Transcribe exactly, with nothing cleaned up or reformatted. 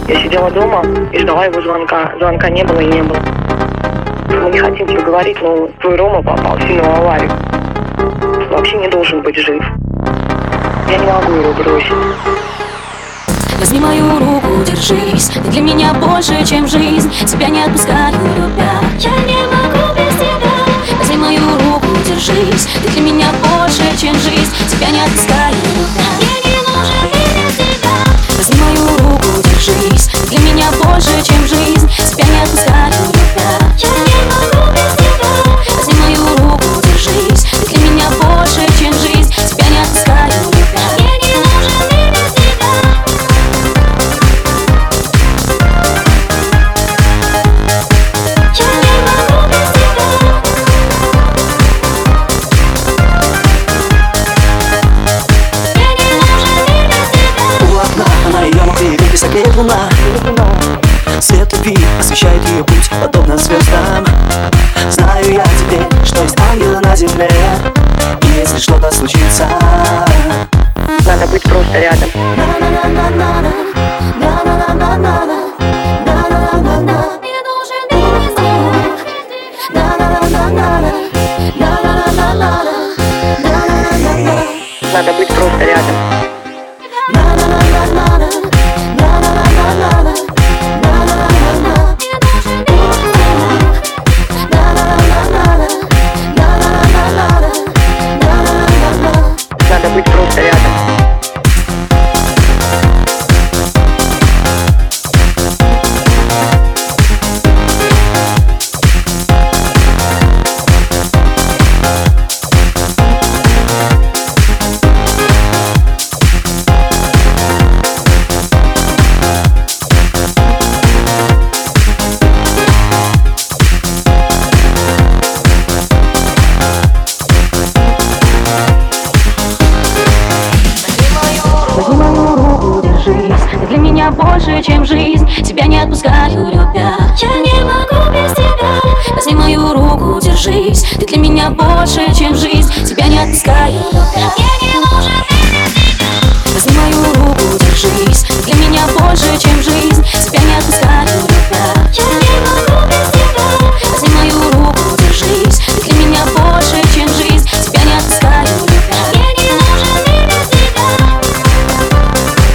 Я сидела дома и ждала его звонка. Звонка не было и не было. Мы не хотим тебе говорить, но твой Рома попал в сильную аварию. Вообще не должен быть жив. Я не могу его бросить. Возьми мою руку, держись. Ты для меня больше, чем жизнь. Тебя не отпускаю, любя. Я не могу без тебя. Возьми мою руку, держись. Ты для меня больше, чем жизнь. Тебя не отпускаю, любя. Мне не нужен мир без тебя. Возьми мою руку, держись. Ты для меня больше, чем жизнь. Тебя не отпускаю, любя. Я не могу без тебя. Возьми мою руку, держись. Ты для меня больше, чем жизнь. Тебя не отпускаю, любя. Мне не нужен мир без тебя. Согреет луна, свет любви освещает ее путь, подобно звездам. Знаю я теперь, что есть ангелы на земле, и если что-то случится, надо быть просто рядом. Надо быть просто рядом. Надо быть просто рядом. Ты для меня больше, чем жизнь. Тебя не отпускаю, любя. Я не могу без тебя. Возьми мою руку, держись. Ты для меня больше, чем жизнь. Тебя не отпускаю, любя.